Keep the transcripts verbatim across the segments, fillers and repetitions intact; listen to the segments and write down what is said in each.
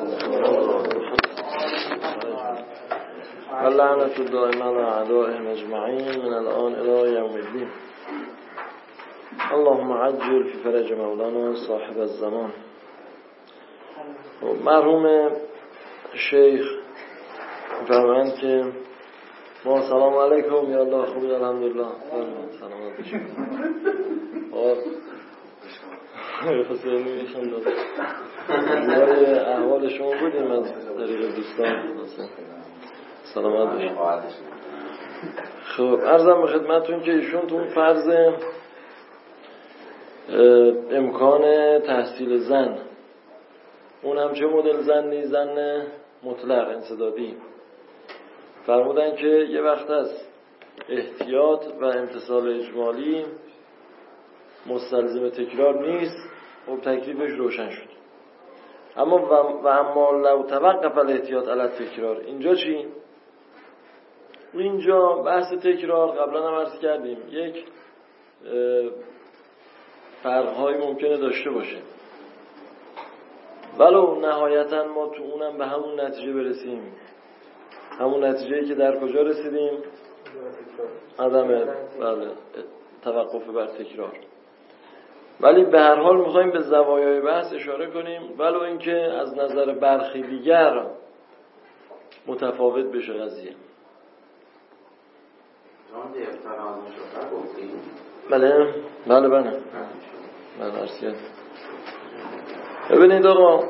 اللعنة الدائمة على أعدائهم أجمعين من الآن إلى يوم الدين. اللهم عجل في فرج مولانا صاحب الزمان. مرحوم شیخ فرمایند که ما سلام علیکم. یا الله خوبی الحمدلله. سلامت باشید. آه حسینی میشم داد برای احوال شما بودیم از طریق دوستان. سلامت باشید. خب عرضم به خدمتون که ایشون تو فرض امکان تحصیل زن، اون هم چه مدل زنی؟ زن مطلق انسدادی. فرمودن که یه وقت هست احتیاط و امتصال اجمالی مستلزم تکرار نیست. خب تکلیفش روشن شد. اما و اما لو توقف الاحتیاط علی تکرار، اینجا چی؟ اینجا بحث تکرار قبلا هم عرض کردیم یک فرق‌هایی ممکنه داشته باشه، ولو نهایتا ما تو اونم به همون نتیجه برسیم. همون نتیجه‌ای که در کجا رسیدیم؟ عدم بله توقف بر تکرار. ولی به هر حال می‌خوایم به زوایای بحث اشاره کنیم، ولو اینکه از نظر برخی دیگر متفاوت بشه قضیه. بله بله بله بله ارسیت. ببینید آقا،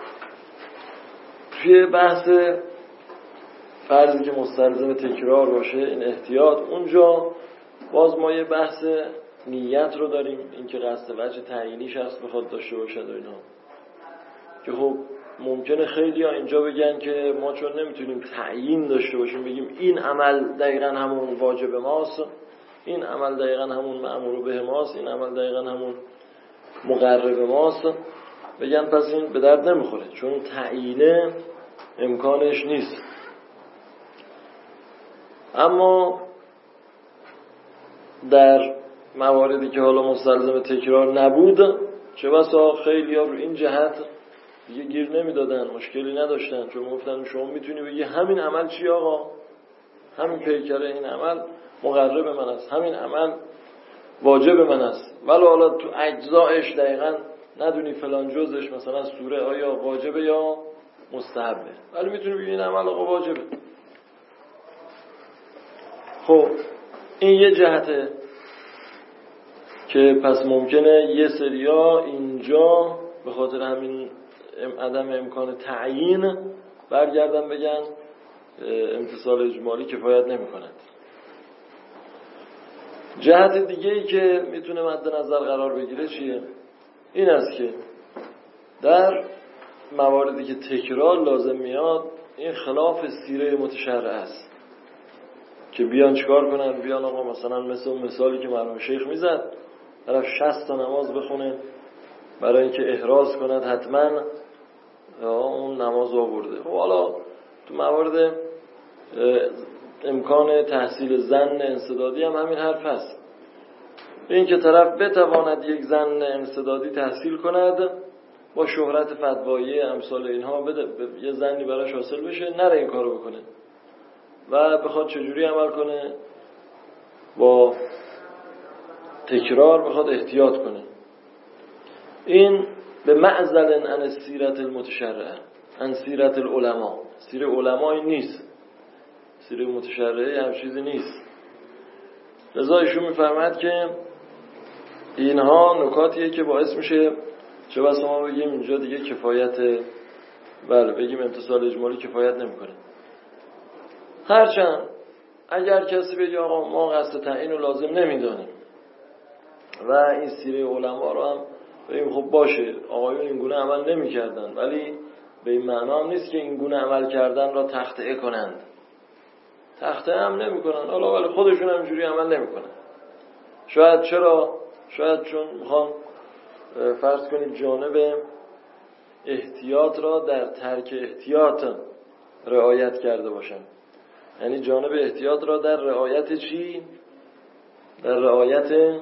توی بحث فرضی که مستلزم تکرار باشه این احتیاط، اونجا باز ما یه بحث نیت رو داریم، اینکه قصد وجه تعیینی شخص بخواد داشته باشه و اینا، که خب ممکنه خیلی ها اینجا بگن که ما چون نمیتونیم تعیین داشته باشیم بگیم این عمل دقیقا همون واجب ماست، این عمل دقیقا همون مأمور به ماست، این عمل دقیقا همون مقرب ماست، بگن پس این به درد نمیخوره چون تعیینه امکانش نیست. اما در مواردی که حالا مستلزم تکرار نبود، چه بسا خیلی ها رو این جهت دیگه گیر نمیدادن، مشکلی نداشتن، چون گفتن شما میتونی بگی همین عمل چی آقا؟ همین پیکره این عمل مقرب من است، همین عمل واجب من است، ولی حالا تو اجزایش دقیقاً ندونی فلان جزش مثلا سوره آیا واجبه یا مستحبه، ولی میتونی بگی این عمل آقا واجبه. خب این یه جهته که پس ممکنه یه سریا اینجا به خاطر همین عدم امکان تعیین برگردن بگن امتصال اجمالی کفایت نمی کند. جهت دیگه ای که میتونه مد نظر قرار بگیره چیه؟ این است که در مواردی که تکرار لازم میاد، این خلاف سیره متشرع است که بیان چیکار کنن؟ بیان آقا مثلا مثل اون مثالی که مرحوم شیخ میزد، طرف شصت تا نماز بخونه برای اینکه احراز کند حتما اون نماز آورده. و حالا تو موارد امکان تحصیل زن انسدادی هم همین حرف هست، این که طرف بتواند یک زن انسدادی تحصیل کند با شهرت فتوایی امثال اینها، بده یه زنی براش حاصل بشه، نره این کارو بکنه و بخواد چجوری عمل کنه؟ با تکرار بخواد احتیاط کنه. این به معزل عن سیرت المتشرعه، عن سیرت العلماء. سیره علماء این نیست، سیره متشرعه هم چیزی نیست. لذا ایشون میفرماید که اینها نکاتیه که باعث میشه چه بسا ما بگیم اینجا دیگه کفایت، بله بگیم امتصال اجمالی کفایت نمیکنه. هرچند اگر کسی بگه آقا ما قصد تعیین رو لازم نمیدانیم و این سیره علما رو هم بگیم خب باشه آقایون این گونه عمل نمی کردن، ولی به این معنا هم نیست که این گونه عمل کردن را تخطئه کنند. تخطئه هم نمی کنن حالا، ولی خودشون هم اینجوری عمل نمی کنن. شاید چرا؟ شاید چون میخوان فرض کنید جانب احتیاط را در ترک احتیاط رعایت کرده باشن. یعنی جانب احتیاط را در رعایت چی؟ در رعایت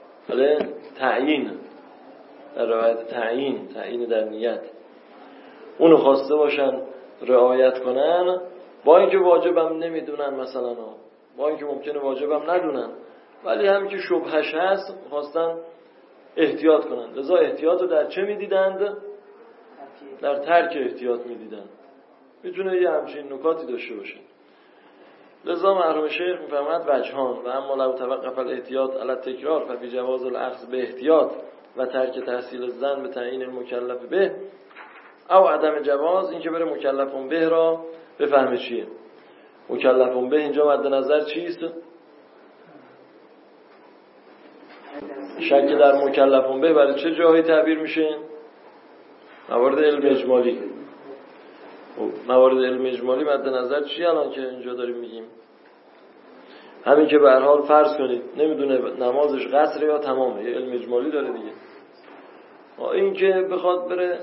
تعیین، در رعایت تعیین، تعیین در نیت. اونو خواسته باشن رعایت کنن، با اینکه واجبم نمیدونن مثلا، با اینکه ممکنه واجبم ندونن، ولی همین که شبهش هست خواستن احتیاط کنن. لذا احتیاط رو در چه میدیدند؟ در ترک احتیاط میدیدند. میتونه یه همچین نکاتی داشته باشه. لذا مرحوم شیخ میفرماید وجهان و اما لو توقف الاحتیاط علی التکرار ففی جواز الاخذ به احتیاط و ترک تحصیل الظن به تعیین المکلف به او عدم جواز، این که بره مکلفون به را بفهمه چیه. مکلفون به اینجا مد نظر چیست؟ شک در مکلفون به برای چه جاهایی تعبیر میشه؟ موارد علم اجمالی. موارد علم اجمالی مد نظر چی الان که اینجا داریم میگیم؟ همین که به هر حال فرض کنید نمیدونه نمازش قصر یا تمامه، یه علم اجمالی داره دیگه. این که بخواد بره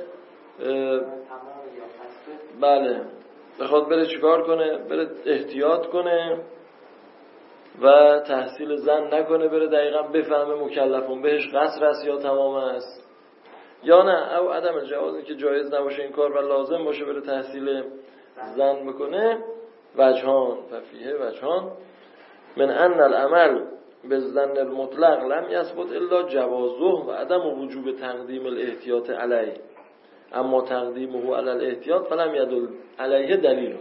بله بخواد بره چیکار کنه؟ بره احتیاط کنه و تحصیل ظن نکنه، بره دقیقا بفهمه مکلفون بهش قصر است یا تمام است یا نه، او عدم الجواز، که جایز نباشه این کار و لازم باشه بره تحصیل ظن بکنه. وجهان ففیه وجهان من ان العمل بالظن المطلق لم یثبت الا جوازه و عدم وجوب تقدیم الاحتیاط علیه، اما تقدیمه علی الاحتیاط فلم یدل علیه دلیل.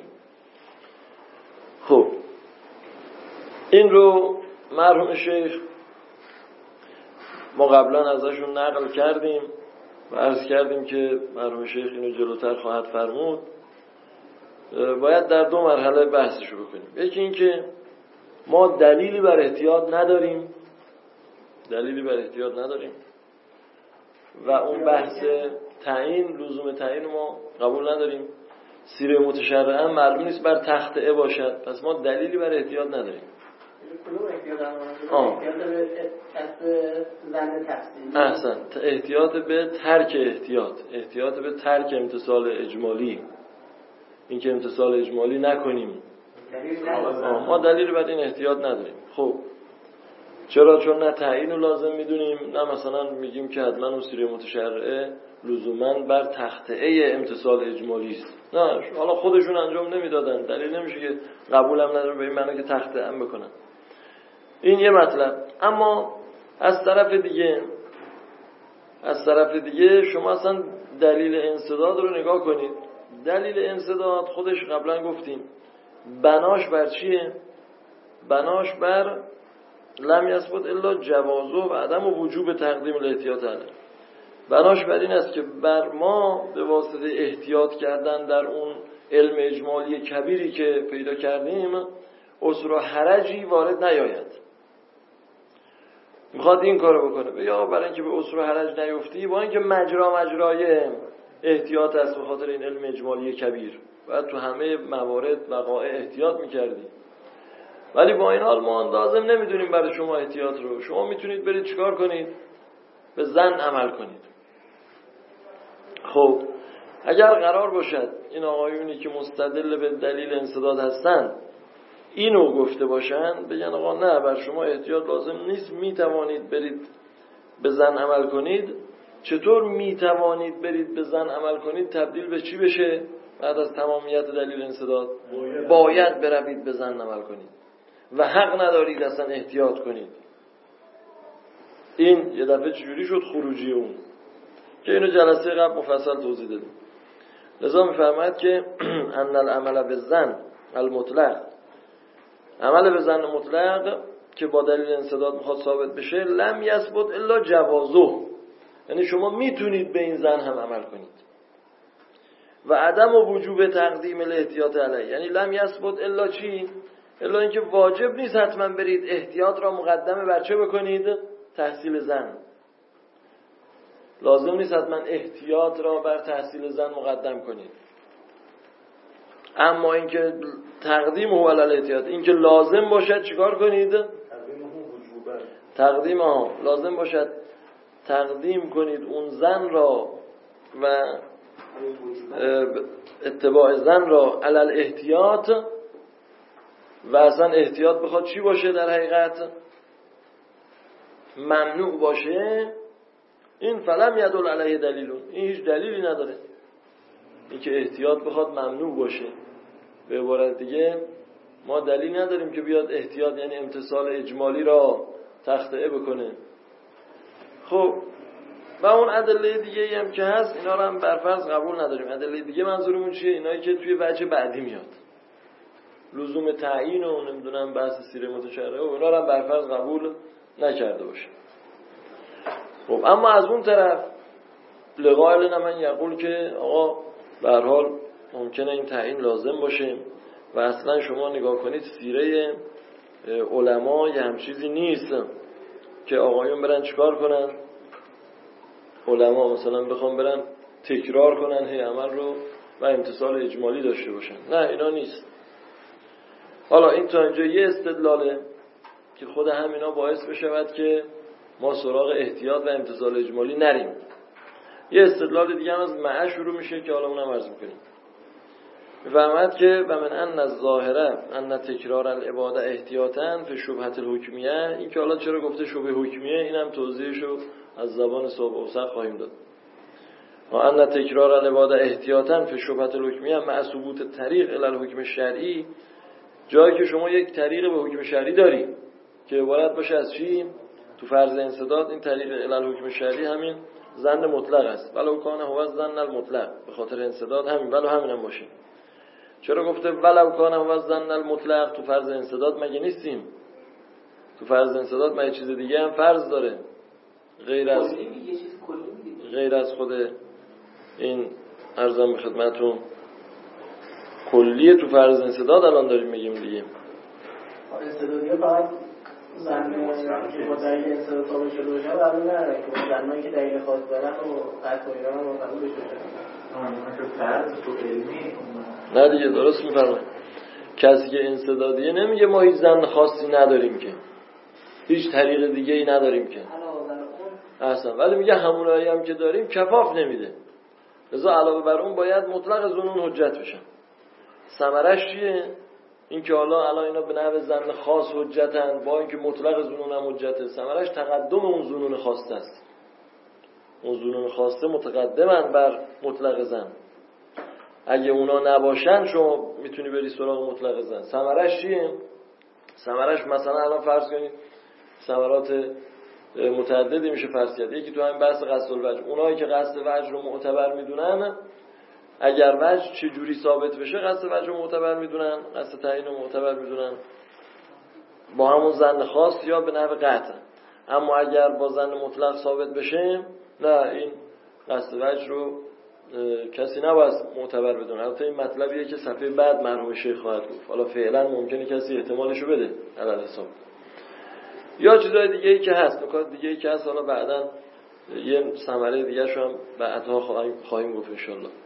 خب این رو مرحوم شیخ ما قبلا ازشون نقل کردیم و عرض کردیم که مرحوم شیخ اینو جلوتر خواهد فرمود. باید در دو مرحله بحثشو بکنیم. یکی این که ما دلیلی بر احتیاط نداریم، دلیلی بر احتیاط نداریم و اون بحث تعیین، لزوم تعیین ما قبول نداریم. سیره متشرعه معلوم نیست بر تخطئه باشد، پس ما دلیلی بر احتیاط نداریم. کدوم احتیاط نداریم؟ احتیاط به کسب ظن تفصیلی. احسن، احتیاط به ترک احتیاط، احتیاط به ترک امتصال اجمالی، این که امتصال اجمالی نکنیم. ما دلیل بر این احتیاط نداریم. خب چرا؟ چون نه تعیین رو لازم میدونیم، نه مثلا میگیم که حتما اون سیره متشرعه لزوما بر تخطئه امتصال اجمالی است. نه، حالا خودشون انجام نمیدادن، دلیل نمیشه که قبولم نداره به این معنی که تخطئه هم بکنن. این یه مطلب. اما از طرف دیگه از طرف دیگه شما اصلا دلیل انسداد رو نگاه کنید. دلیل انسداد خودش قبلا گفتیم بناش بر چیه؟ بناش بر لم یثبت الا جوازه و عدم و وجوب تقدیم الاحتیاط علیه. بناش بر این است که بر ما به واسطه احتیاط کردن در اون علم اجمالی کبیری که پیدا کردیم عسر و حرجی وارد نیاید. میخواد این کارو بکنه، یا برای اینکه به عسر و حرج نیفتی، با اینکه مجرا مجرای احتیاط است به خاطر این علم اجمالی کبیر، بعد تو همه موارد وقایع احتیاط میکردی، ولی با این حال ما لازم نمیدونیم برای شما احتیاط رو. شما میتونید برید چیکار کنید؟ به ظن عمل کنید. خب اگر قرار باشد این آقایونی که مستدل به دلیل انسداد هستند اینو گفته باشن، بگن آقا نه بر شما احتیاط لازم نیست، میتوانید برید به ظن عمل کنید. چطور میتوانید برید به ظن عمل کنید تبدیل به چی بشه بعد از تمامیت دلیل انسداد؟ باید, باید بروید به ظن عمل کنید و حق ندارید اصلا احتیاط کنید. این یه دفعه چجوری شد خروجی اون که اینو جلسه قبل مفصل توضیح دادیم. لذا میفرماید که ان العمل بالظن المطلق، عمل به ظن مطلق که با دلیل انسداد میخواد ثابت بشه، لم یثبت الا جوازه، یعنی شما میتونید به این ظن هم عمل کنید. و عدم و وجوب تقدیم الاحتیاط علیه، یعنی لم یثبت الا چی؟ الا اینکه واجب نیست حتما برید احتیاط را مقدمه بر چه بکنید؟ تحصیل ظن. لازم نیست حتما احتیاط را بر تحصیل ظن مقدم کنید. اما اینکه تقدیم هو علی الاحتیاط، اینکه لازم باشد چیکار کنید؟ تقدیم ها لازم باشد تقدیم کنید اون ظن را و اتباع ظن را علی الاحتیاط. و اصلا احتیاط بخواد چی باشه در حقیقت؟ ممنوع باشه. این فلم یدل علیه دلیلون، این هیچ دلیلی نداره. این که احتیاط بخواد ممنوع باشه. به عبارت دیگه ما دلیل نداریم که بیاد احتیاط یعنی امتثال اجمالی را تخطئه بکنه. خب و اون ادله دیگه هم که هست اینا رو هم برفرض قبول نداریم. ادله دیگه منظورمون چیه؟ اینایی که توی وجه بعدی میاد، لزوم تعیین و نمیدونم بحث سیره متشرعه و اینا رو هم برفرض قبول نکرده باشه. خب اما از اون طرف لقائل من یقول که آقا به هر حال ممکنه این تعیین لازم باشه و اصلا شما نگاه کنید سیره علما یه هم چیزی نیست که آقایون برن چیکار کنن، علما مثلا بخوام برن تکرار کنن هی عمل رو و امتثال اجمالی داشته باشن. نه اینا نیست. حالا این تا اینجا یه استدلاله که خود همینا باعث بشود که ما سراغ احتیاط و امتثال اجمالی نریم. یه استدلال دیگه هم از معه شروع میشه که حالا اونم عرض میکنیم. میفهمد که و من ان الظاهره ان تکرار العباده احتیاطاً فی شبهه الحکمیه، این که حالا چرا گفته شبهه حکمیه اینم توضیحشو از زبان صاحب اوسق خواهیم داد. و ان تکرار العباده احتیاطاً فی شبهه الحکمیه مع ثبوت طریق الی الحکم شرعی، جایی که شما یک طریق به حکم شرعی داری که عبارت باشه از چی؟ تو فرض انسداد این طریق الی الحکم شرعی همین ظن مطلق است، ولو کان هو ظن المطلق، به خاطر انسداد همین ولو همین هم باشه. چرا گفته ولو کان هو ظن المطلق؟ تو فرض انسداد مگه نیستیم؟ تو فرض انسداد مگه چیز دیگه هم فرض داره غیر از غیر از خود این عرضم به خدمتتون کلیه تو فرض انسداد الان داریم میگیم دیگه. انسدادیه فقط زنی که با دلیل انسداد ثابت شده باشه قبول نداره که زنایی که دلیل خاص دارن و قطع و ایران هم قبول بشه. آن فرض تو علمی نه دیگه درست میفرمایید. کسی که انسدادیه نمیگه ما هیچ زن خاصی نداریم که هیچ طریق دیگه ای نداریم که اصلا، ولی میگه همونایی هم که داریم کفاف نمیده، لذا علاوه بر اون باید مطلق ظنون حجت بشن. ثمرش چیه؟ این که حالا الان اینا به نحو ظن خاص حجتن با اینکه مطلق ظنون هم حجته، ثمرش تقدم اون ظنون خاصه است. اون ظنون خاصه متقدمن بر مطلق ظن. اگه اونا نباشن شما میتونی بری سراغ مطلق ظن. ثمرش چیه؟ ثمرش مثلا الان فرض کنید ثمرات متعددی میشه فرض کرد. یکی تو همین بحث قصد الوجه، اونایی که قصد وجه رو معتبر میدونن اگر وجه چه جوری ثابت بشه قصد وجه رو معتبر میدونن، قصد تعیین رو معتبر میدونن با همون ظن خاص یا به نحو قطع. اما اگر با ظن مطلق ثابت بشه نه، این قصد وجه رو کسی نباید معتبر بدونه. البته این مطلبیه که صفحه بعد مرحوم شیخ خواهد گفت، حالا فعلا ممکنه کسی احتمالشو بده علل حساب. یا چیزای دیگه ای که هست، نکات دیگه ای که هست، حالا بعداً یه ثمره دیگه شو هم بعدها خواهیم خواهیم گفت ان شاء الله.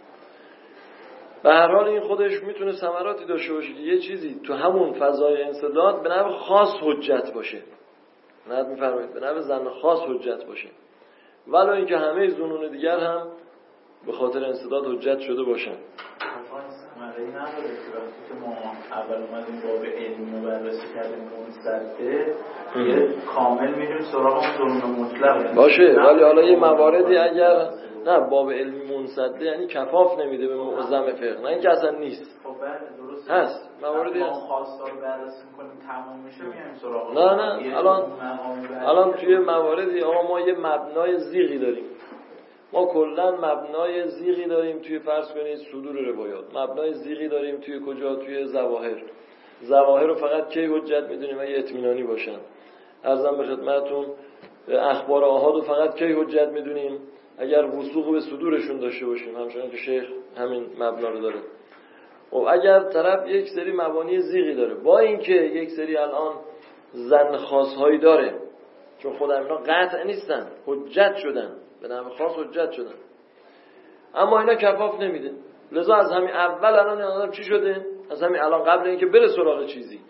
به هر حال این خودش میتونه ثمراتی داشته باشه که یه چیزی تو همون فضای انسداد به نحو خاص حجت باشه. نه میفرمایید به نحو ظن خاص حجت باشه، ولو اینکه همه ظنون دیگر هم به خاطر انسداد حجت شده باشن. ثمره نداره که وقتی که ما اول اومدیم باب علمی رو بررسی کردیم اون سطح یه کامل میریم سراغ اون ظنون مطلق باشه، ولی حالا یه مواردی اگر نه باب علمی منصده یعنی کفاف نمیده به معظم فقه، نه اینکه اصلا نیست. خب بعد درست هست مواردی هست خواستار بررسی می‌کنیم تمام میشه میایم سراغ. نه نه الان الان توی مواردی آقا ما یه مبنای زیغی داریم، ما کلا مبنای زیغی داریم توی فرض کنید صدور روایات، مبنای زیغی داریم توی کجا؟ توی ظواهر. ظواهر رو فقط کی حجت میدونیم اگه اطمینانی باشن. عرضم به خدمتتون اخبار آحاد رو فقط کی حجت میدونیم اگر وثوق به صدورشون داشته باشیم، همچنان که شیخ همین مبنا رو داره. و اگر طرف یک سری مبانی زیغی داره با اینکه یک سری الان ظن خاص‌هایی داره، چون خود اینا قطع نیستن، حجت شدن، به نحو خاص حجت شدن، اما اینا کفاف نمیده. لذا از همین اول الان آدم چی شده؟ از همین الان قبل اینکه بره سراغ چیزی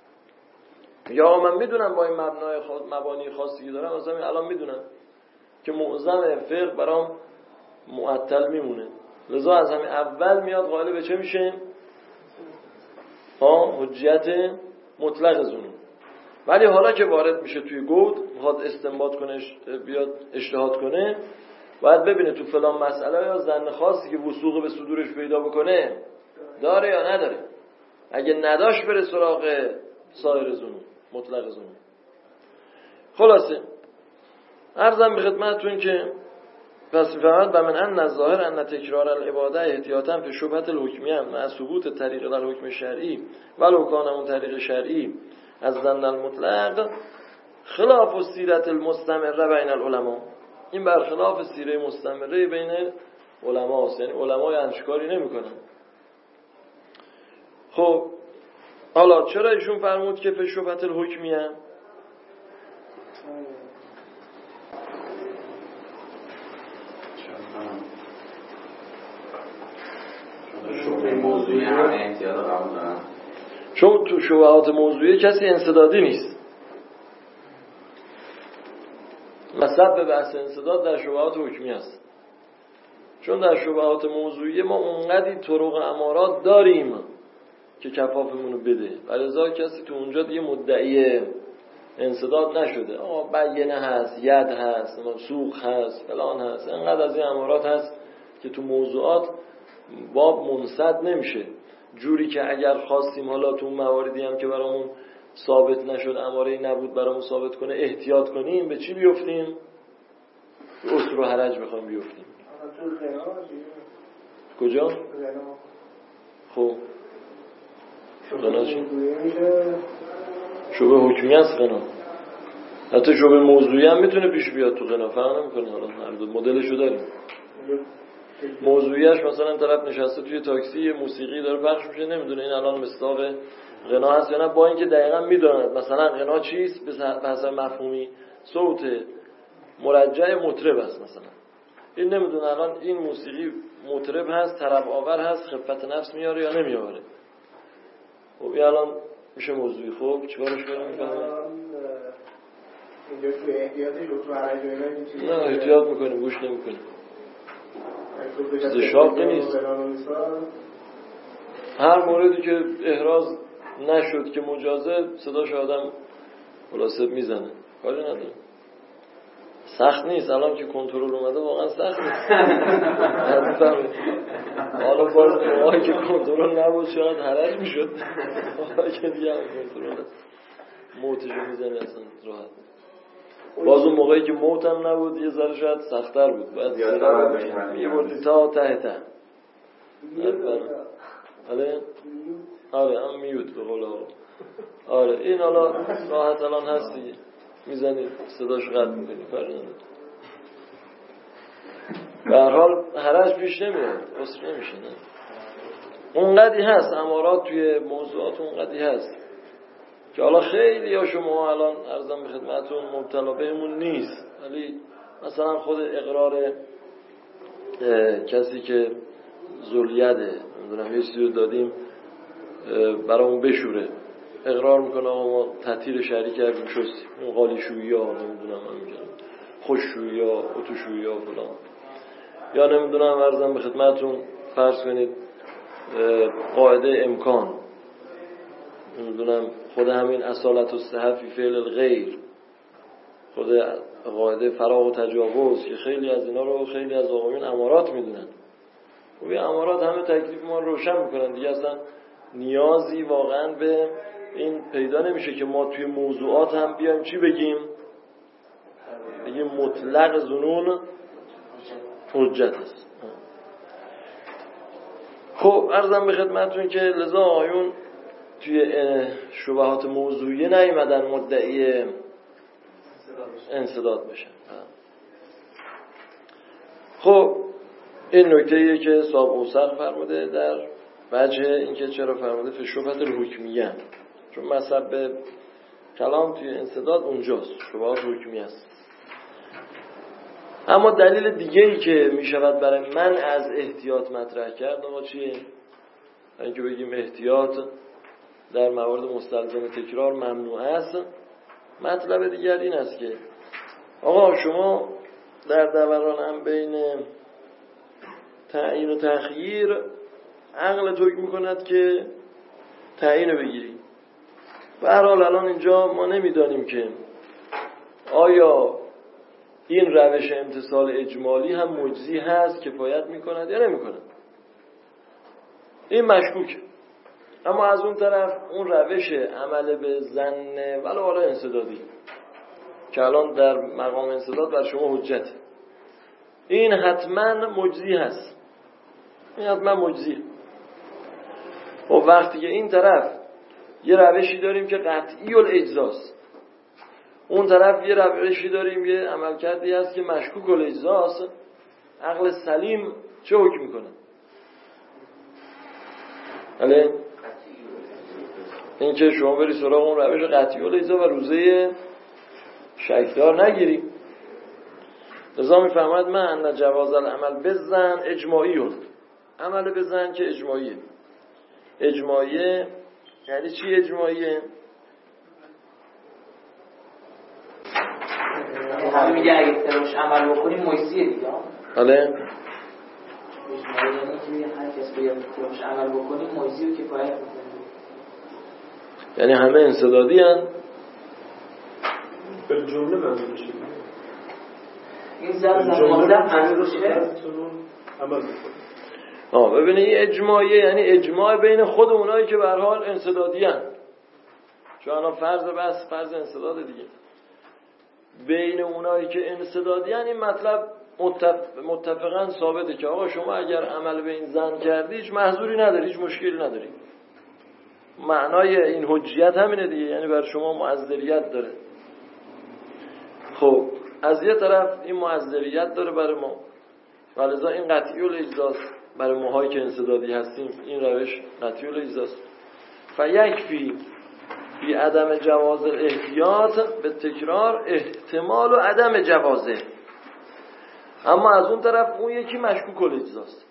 یا من میدونم با این مبنای خاص مبانی خاصی دارم، از همین الان میدونم که معظم فقه برام معطل میمونه. لذا از همین اول میاد قائل به چه میشه؟ ها حجت مطلق ظنون. ولی حالا که وارد میشه توی گود، میخواد استنباط کنه، بیاد اجتهاد کنه، باید ببینه تو فلان مسئله یا ظن خاصی که وثوق به صدورش پیدا بکنه داره یا نداره. اگه نداشت بره سراغ سایر زنون، مطلق زنون. خلاصه عرضم به خدمتتون که پس فهمت و من ان الظاهر ان تکرار العباده احتیاطا فی شبهه الحکمیه مع ثبوت طریق الحکم شرعی ولو کان اون طریق شرعی از ظن المطلق خلاف السیرت المستمره بین العلماء. این برخلاف سیره مستمره بین علما است، یعنی علما انشکاری نمیکنن. خب حالا چرا ایشون فرمود که فی شبهه الحکمیه؟ موضوعی همه احتیاط قبول دارن، چون تو شبهات موضوعی کسی انسدادی نیست. مطلب به بحث انسداد در شبهات حکمی است، چون در شبهات موضوعی ما اونقدی طرق امارات داریم که کفافمونو بده، ولذا کسی تو اونجا دیگه مدعی انسداد نشده. آقا بیینه هست، ید هست، سوق هست، فلان هست، انقدر از این امارات هست که تو موضوعات باب منصد نمیشه. جوری که اگر خواستیم حالا تو مواردی هم که برامون ثابت نشد، اماره‌ای نبود برامون ثابت کنه، احتیاط کنیم. به چی بیفتیم؟ به اسر و حرج بخوایم بیفتیم. کجا؟ خب غنا چی؟ شبه حکمی است غنا. حتی شبه موضوعی هم میتونه پیش بیاد تو غنا، فرق نمیکنه. حالا هر دو مدلشو داریم. موضوعیش مثلا طرف نشسته توی تاکسی موسیقی داره پخش میشه، نمیدونه این الان مصداق غنا هست یا نه، با اینکه دقیقاً میدوند مثلا غنا چیست به حسب مفهومی صوت مرجع مطرب است. مثلا این نمیدونه الان این موسیقی مطرب هست، طرب آور هست، خفت نفس میاره یا نمیاره. خب این الان میشه موضوعی. خب چیکارش کنیم؟ اینجا توی احتیاطش رو تو حرج اینا این چیزی نه احتیاط میکنیم، گوش نمیکنیم. چیز شاقی نیست. هر موردی که احراز نشد که مجازه صداش آدم خلاصه میزنه، کاری نداره. سخت نیست. الان که کنترل اومده واقعا سخت نیست. حالا باز موقعی که کنترل نبود شاید حرج میشد، موقعی که دیگه هم کنترل هست موتشو میزنه اصلا راحت. باز اون موقعی که موت هم نبود یه ذره شاید سخت‌تر بود، باید میبردی تا ته ته. آره آره هم میود به قول آقا. آره این حالا راحت الان هست دیگه، میزنی صداش قطع میکنی، کاری نداره. به هر حال حرج پیش نمیاد، اصلا نمیشه. نه اونقدی هست امارات توی موضوعات، اونقدی هست که حالا خیلی ها شما الان عرضم به خدمتون مبتلا بهمون نیست، ولی مثلا خود اقرار کسی که ذلیده نمیدونم یه چیزی دادیم برامون بشوره، اقرار میکنه آقا ما تطهیر شهری کردیم شستیم، اون قالی شویی ها نمیدونم همینجوری خوش شویی ها اتو شویی ها فلان، یا نمیدونم عرضم به خدمتون فرض کنید قاعده امکان، نمیدونم خود همین اصالت و صحفی فعل الغیر، خود قاعده فراغ و تجاوز که خیلی از اینا رو خیلی از آقایون امارات میدونن. و این امارات همه تکلیف ما روشن میکنن دیگه، اصلا نیازی واقعا به این پیدا نمیشه که ما توی موضوعات هم بیایم چی بگیم؟ بگیم مطلق ظنون حجت است. خب عرضم به خدمتتون که لذا آقایون توی شبهات موضوعی نیومدن مدعی انسداد بشن. خب این نکته‌ایه که صاحب اوسق فرموده در وجه اینکه چرا فرموده فی شبهه الحکمیه، چون مذهب به کلام توی انسداد اونجاست، شبهات حکمیه است. اما دلیل دیگه‌ای که میشود برای من از احتیاط مطرح کرد آقا چیه؟ اینکه بگیم احتیاط در موارد مستلزم تکرار ممنوع است. مطلب دیگر این است که آقا شما در دوران هم بین تعیین و تخییر عقل توک میکند که تعیین رو بگیری. به هر حال الان اینجا ما نمیدانیم که آیا این روش امتثال اجمالی هم مجزی هست، کفایت میکند یا نمیکند. این مشکوک. اما از اون طرف اون روش عمل به ظن ولو حالا انسدادی که الان در مقام انسداد بر شما حجت، این حتما مجزی هست. این حتما مجزی. و وقتی که این طرف یه روشی داریم که قطعی الاجزاست، اون طرف یه روشی داریم یه عملکردی هست که مشکوک الاجزاست، عقل سلیم چه حکم میکنه؟ بله؟ این که شما بری سراغ اون روش قطعی الاجزا و روزه شکدار نگیریم. لذا میفهمد من ان جواز العمل بزن اجماعی هست. عمل بزن که اجماعیه. اجماعیه یعنی چی اجماعیه؟ همه میگه اگه تراش عمل بکنیم مجزیه دیگه. بله. اجماعیه یعنی که هر کس بیاد تراش عمل بکنیم مجزی و کفایت میکنه. یعنی همه انسدادی هن؟ به جمله منظورش این زن زمان منظورش عمل بکنه. آه ببینید این اجماعیه یعنی اجماع بین خود اونایی که به هر حال انسدادی هن. چون الان فرض بس فرض انسداد دیگه. بین اونایی که انسدادی هن این مطلب متفق متفقاً ثابته که آقا شما اگر عمل به این زن کردی هیچ محظوری نداری، هیچ مشکلی نداری. معنای این حجیت همینه دیگه، یعنی برای شما معذریت داره. خب از یه طرف این معذریت داره برای ما، ولذا این قطعی الاجزاست برای ماهایی که انسدادی هستیم. این روش قطعی الاجزاست. فیکفی فی عدم جواز الاحتیاط به تکرار احتمال و عدم جوازه. اما از اون طرف اون یکی مشکوک الاجزاست.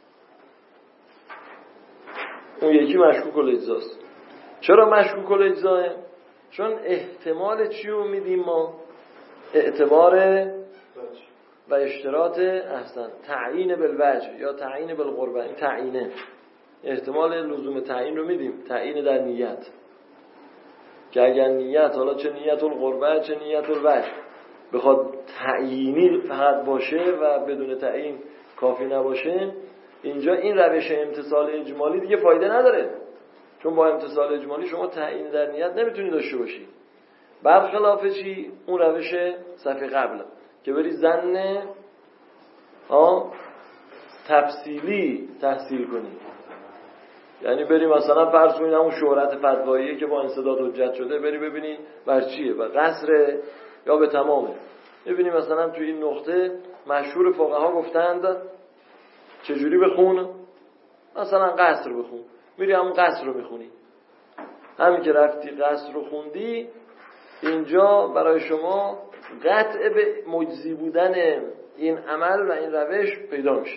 اون یکی مشکوک الاجزاست. چرا مشکوک الاجزاه؟ چون احتمال چی رو میدیم ما؟ اعتبار و اشتراط احسن تعیین بالوجه یا تعیین بالقربه. این تعیینه، احتمال لزوم تعیین رو میدیم، تعیین در نیت، که اگر نیت حالا چه نیت القربه چه نیت الوجه بخواد تعیینی فقط باشه و بدون تعیین کافی نباشه، اینجا این روش امتثال اجمالی دیگه فایده نداره. چون با امتثال اجمالی شما تعیین در نیت نمیتونی داشته باشی. برخلاف چی؟ اون روش صفحه قبل که بری ظن آه تفصیلی تحصیل کنی. یعنی بری مثلا فرض کنید همون شهرت فتواییه که با انسداد حجت شده، بری ببینی بر چیه و قصر یا به تمامه. ببینی مثلا توی این نقطه مشهور فقها گفتند چجوری بخون؟ مثلا قصر بخون. میری همون قصر رو میخونی. همین که رفتی قصر رو خوندی، اینجا برای شما قطع به مجزی بودن این عمل و این روش پیدا میشه.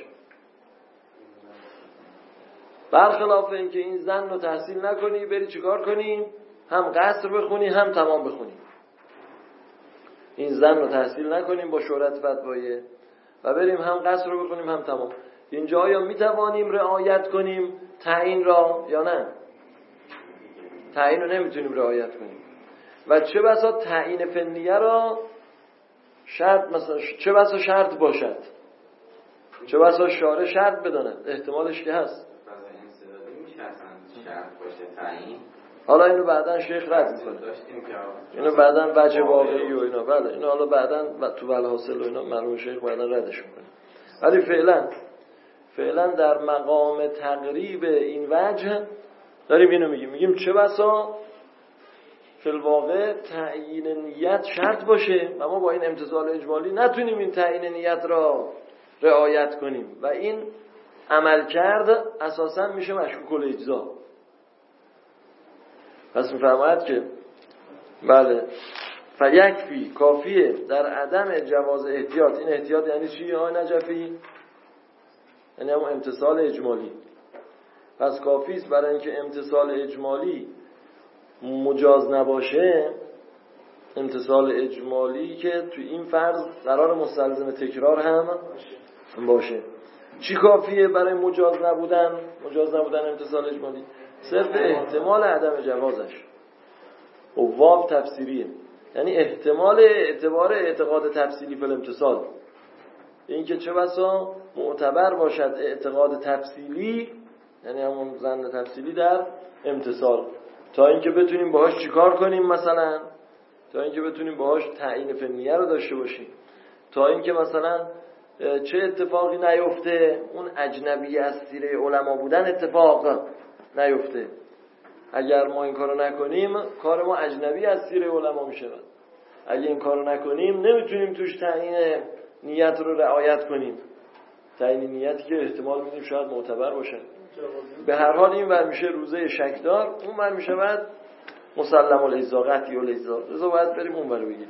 برخلاف این که این زن رو تحصیل نکنی، بری چیکار کنی؟ هم قصر بخونی هم تمام بخونی. این زن رو تحصیل نکنیم با شهرت فتواییه و بریم هم قصر رو بخونیم هم تمام. اینجا آیا میتوانیم رعایت کنیم تعیین را یا نه؟ تعیین رو نمیتونیم رعایت کنیم. و چه بسا تعیین فنیه را شرط مثلا چه بسا شرط باشد، چه بسا شارع شرط بداند، احتمالش که هست. شرط باشه تعیین. حالا اینو بعداً شیخ رد میکنه، اینو بعداً وجه واقعی و اینا، بله اینو حالا بعداً تو الحاصل و اینا مرحوم شیخ بعداً ردش میکنه. ولی فعلا فعلا در مقام تقریب این وجه داریم اینو میگیم میگیم چه بسا فی الواقع تعیین نیت شرط باشه و ما با این امتثال اجمالی نتونیم این تعیین نیت را رعایت کنیم و این عمل کرد اساساً میشه مشکوک الاجزا. پس میفرماید که بله فیکفی کافیه در عدم جواز احتیاط. این احتیاط یعنی چی آقای نجفی؟ یعنی همون امتثال اجمالی. پس کافیست برای اینکه امتثال اجمالی مجاز نباشه، امتثال اجمالی که تو این فرض قرار مستلزم تکرار هم باشه. چی کافیه برای مجاز نبودن؟ مجاز نبودن امتثال اجمالی صرف احتمال عدم جوازش. و واو تفسیریه، یعنی احتمال اعتبار اعتقاد تفصیلی فی الامتثال، این که چه بسا معتبر باشد اعتقاد تفصیلی، یعنی همون ظن تفصیلی در امتثال، تا اینکه بتونیم باهاش چیکار کنیم، مثلا تا اینکه بتونیم باهاش تعیین فنیه رو داشته باشیم، تا اینکه مثلا چه اتفاقی نیفته، اون اجنبی از سیره علما بودن اتفاق نیفته. اگر ما این کارو نکنیم کار ما اجنبی از سیره علما میشه. اگه این کارو نکنیم نمیتونیم توش تعیین نیت رو رعایت کنیم، تعیین نیتی که احتمال میدیم شاید معتبر باشه. به هر حال این ور میشه روزه شکدار، اون ور میشه بعد مسلم الاجزا، قطعی الاجزا. رضا باید بریم اون ور بگیریم.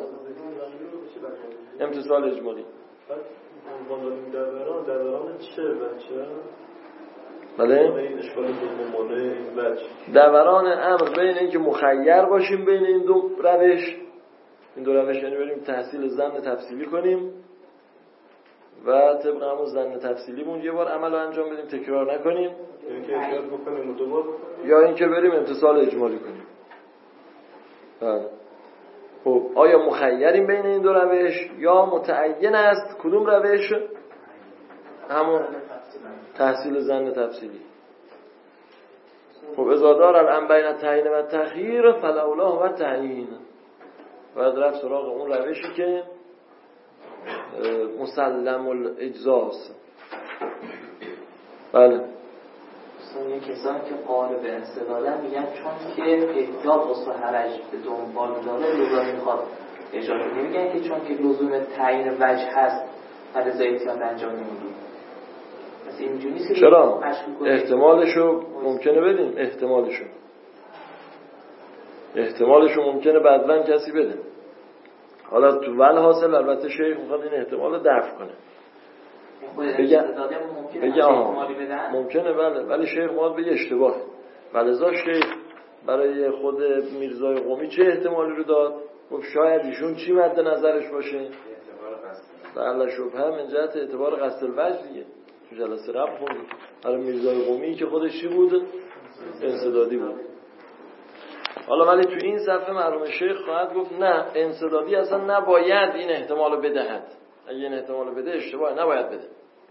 امتثال اجمالی عنوان دوران دوران چه بچه؟ بله؟ این اشکال دومانه این بچه دوران امر بین این که مخیر باشیم بین این دو روش، این دو روش یعنی بریم تحصیل ظن تفصیلی کنیم و طبق همون ظن تفصیلیمون یه بار عمل رو انجام بدیم، تکرار نکنیم، یعنی که احتیاط بکنیم و دوبار بکنیم، یا اینکه بریم امتثال اجمالی کنیم. بله. خب آیا مخیریم بین این دو روش یا متعین است کدوم روش؟ همون تحصیل ظن تفصیلی. خب اذا دار الامر بین التعیین و التخییر فالاولی و تعیین، باید رفت سراغ اون روشی که مسلم الاجزاست. بله این کسانی که قالب استدلالن میگن چون که احتیاط واسه حرج به دنبال داره لزومی میخواد اجازه نمیگن که چون که لزوم تعیین وجه هست و لذا احتیاط انجام نمیدیم. پس اینجوری نیست که چرا؟ احتمالشو ممکنه بدیم، احتمالشو احتمالشو ممکنه بعداً کسی بده. حالا تو ول حاصل البته شیخ میخواد این احتمال رو دفع کنه، بگه بگه آها ممکنه بله، ولی شیخ میخواد بگه اشتباه. ولذا شیخ برای خود میرزای قمی چه احتمالی رو داد؟ گفت شاید ایشون چی مد نظرش باشه؟ بله شبهه من جهت اعتبار قصد الوجه دیگه. تو جلسه قبل خوندیم برای میرزای قمی که خودش چی بود؟ انسدادی بود. حالا ولی تو این صفحه مرحوم شیخ خواهد گفت نه، انسدادی اصلا نباید این احتمال رو بدهد. اگه این احتمال رو بده اشتباه، نباید بده.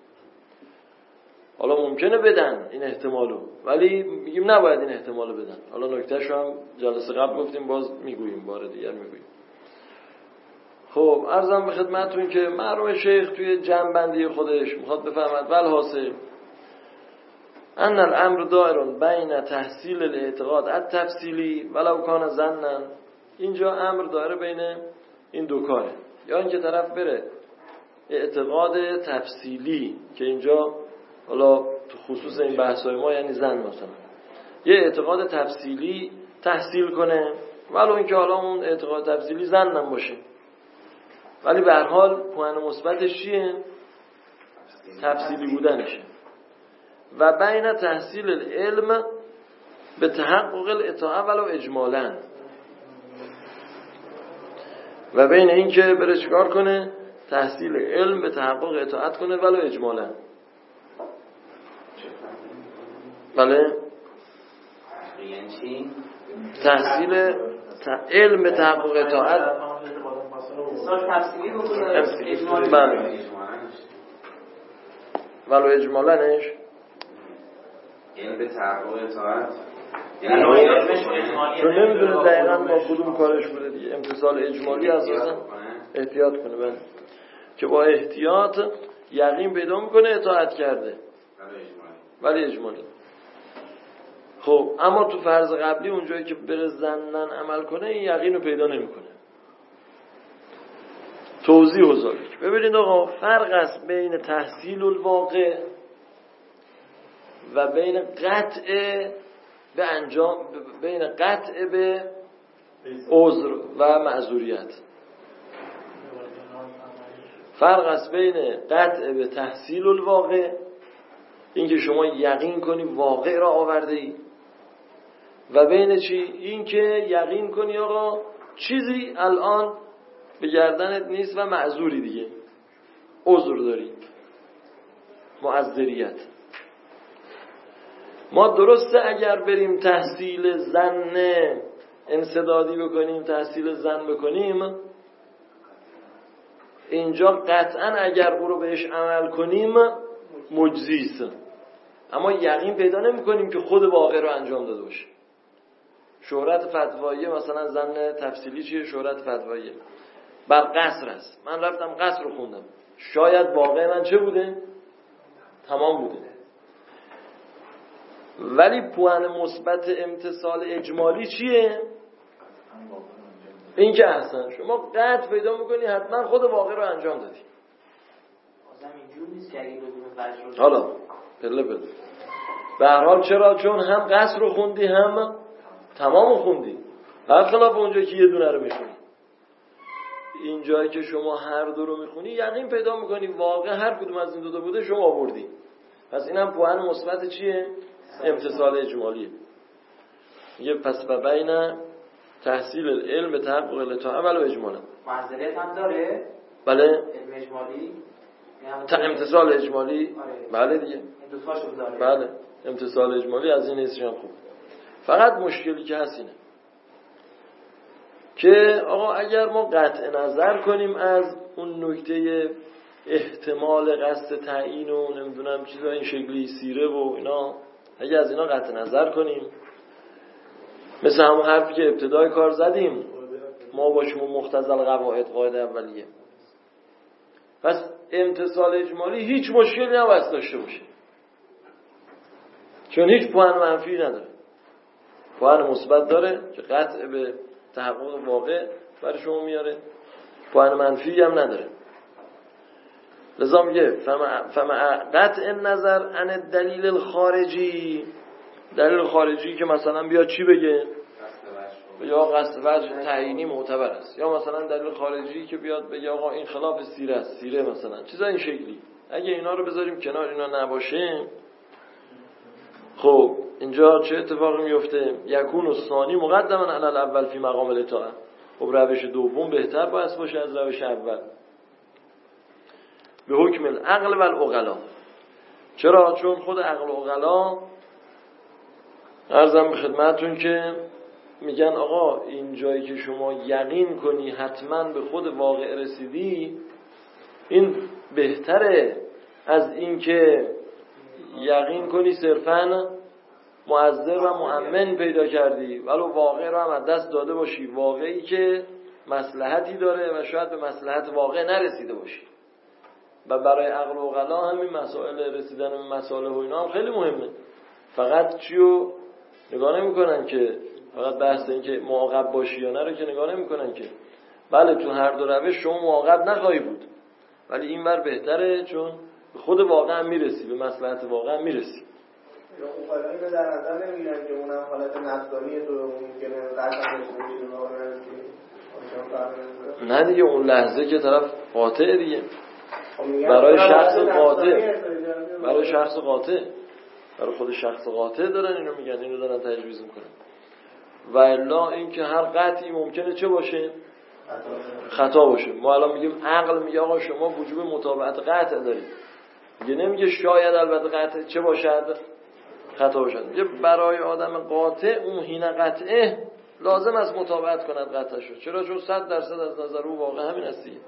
حالا ممکنه بدن این احتمالو، ولی میگیم نباید این احتمالو بدن. حالا نکتهشو هم جلسه قبل گفتیم، باز میگوییم، بار دیگر میگوییم. خب عرضم به خدمتتون که مرحوم شیخ توی جمع‌بندی خودش میخواد بفهمد والحاصل ان الامر دائر بین تحصیل الاعتقاد التفصیلی ولو کان ظنا. اینجا امر دائره بین این دو کاره، یا اینکه طرف بره اعتقاد تفصیلی که اینجا حالا تو خصوص این بحثای ما یعنی ظن مثلا یه اعتقاد تفصیلی تحصیل کنه، ولو اینکه حالا اون اعتقاد تفصیلی ظن هم باشه، ولی به هر حال پوان مثبتش چیه؟ تفصیلی بودنشه. و بین تحصیل العلم به تحقق الاطاعه ولو اجمالا، و بین این که بره چیکار کنه؟ تحصیل علم به تحقق اطاعت کنه ولو اجمالا. بله یعنی تحصیل علم به تحقق اطاعت تفصیلی بکنه اجمالی بله ولو اجمالنش یعنی به تحقق اطاعت، یعنی چون نمیدونه دقیقا با کدوم کارش بوده دیگه. امتثال اجمالی اساسا احتیاط کنه، بله که با احتیاط یقین پیدا میکنه اطاعت کرده ولی اجمالی. خب اما تو فرض قبلی اونجایی که بره ظنن عمل کنه این یقین رو پیدا نمیکنه. توضیح و ذالک. ببینید آقا فرق است بین تحصیل الواقع و بین قطع به انجام، بین قطع به عذر و معذوریت. فرق است بین قطع به تحصیل الواقع، اینکه شما یقین کنی واقع را آورده ای، و بین چی؟ اینکه یقین کنی آقا چیزی الان به گردنت نیست و معذوری دیگه، عذر داری، معذریت. ما درسته اگر بریم تحصیل ظن انسدادی بکنیم، تحصیل ظن بکنیم، اینجا قطعا اگر او رو بهش عمل کنیم مجزیست، اما یقین پیدا نمی کنیم که خود واقع رو انجام داده باشه. شهرت فتوایی مثلا ظن تفصیلی چیه؟ شهرت فتوایی بر قصر است. من رفتم قصر رو خوندم، شاید واقع من چه بوده؟ تمام بوده. ولی پوان مثبت امتصال اجمالی چیه؟ این که احسن شما قطع پیدا میکنی حتما خود واقع رو انجام دادی. آدم اینجور نیست که اگه بدون وجه حالا پله پله به هر حال چرا؟ چون هم قصر رو خوندی هم تمام رو خوندی، برخلاف اونجایی که یه دونه رو میخونی. این جایی که شما هر دو رو میخونی یقین پیدا میکنی واقع هر کدوم از این دو تا بوده شما آوردی. پس اینم پوان مثبت چیه؟ امتصال اجمالیه. یه پس بین تحصیل العلم به تحقق الاطاعه ولو اجمالا. معذرت هم داره؟ بله. علم اجمالی؟ تا امتصال اجمالی؟ آره. بله دیگه. این دو تاشو داره. بله. امتصال اجمالی از این حیثش هم خوب. فقط مشکلی که هست اینه که آقا اگر ما قطع نظر کنیم از اون نکته احتمال قصد تعیین و نمیدونم چیزا این شکلی سیره و اینا، اگر از اینا قطع نظر کنیم، مثل همون حرفی که ابتدای کار زدیم ما باشیم و مختزل قواعد قاعده اولیه، پس امتصال اجمالی هیچ مشکلی نباید داشته باشه، چون هیچ پوان منفی نداره، پوان مثبت داره که قطع به تحقق واقع برای شما میاره، پوان منفی هم نداره. لذا میگه فمع قطع نظر عن الدلیل الخارجی، دلیل خارجی که مثلا بیا چی بگه؟ یا قصد وجه تعیینی معتبر است، یا مثلا دلیل خارجی که بیاد بگه آقا این خلاف سیره است، سیره مثلا چیزا این شکلی. اگه اینا رو بذاریم کنار، اینا نباشه، خب اینجا چه اتفاقی میفته؟ یکون الثانی مقدما علی الاول فی مقام الاطاعه. خب روش دوم بهتر باید باشه از روش اول به حکم العقل و العقلا. چرا؟ چون خود عقل و عقلا عرضم به خدمتون که میگن آقا این جایی که شما یقین کنی حتما به خود واقع رسیدی، این بهتره از این که یقین کنی صرفاً مؤثر و مؤمن پیدا کردی ولو واقع رو هم از دست داده باشی، واقعی که مصلحتی داره و شاید به مصلحت واقع نرسیده باشی. و برای عقل و عقلا همین مسائل رسیدن به مسائل و اینا هم خیلی مهمه. فقط چیو نگاه نمی کنن که فقط بحث این که معاقب باشی یا نه رو که نگاه نمی کنن که بله تو هر دو روش شما معاقب نخواهی بود، ولی این بر بهتره چون به خود واقع هم میرسی، به مصلحت واقع هم میرسی. یا خوب حالی به در نظر نمیگیرن که اونم حالت نفسانی تو ممکنه قطعا بشنوید و نرسی. نه دیگه اون لحظه که طرف قاطع دیگه برای شخص قاطع، برای شخص قاطع، برای خود شخص قاطع دارن اینو میگن، اینو دارن تجویز میکنن. و الا این که هر قطعی ممکنه چه باشه؟ خطا باشه. ما الان میگیم عقل میگه آقا شما وجوب متابعت قطع دارید، میگه نمیگه شاید البته قطع چه باشد؟ خطا باشد. میگه برای آدم قاطع اون حین قطعه لازم است متابعت کند قطعشو. چرا؟ چون صد درصد از نظر او واقع همین هستی.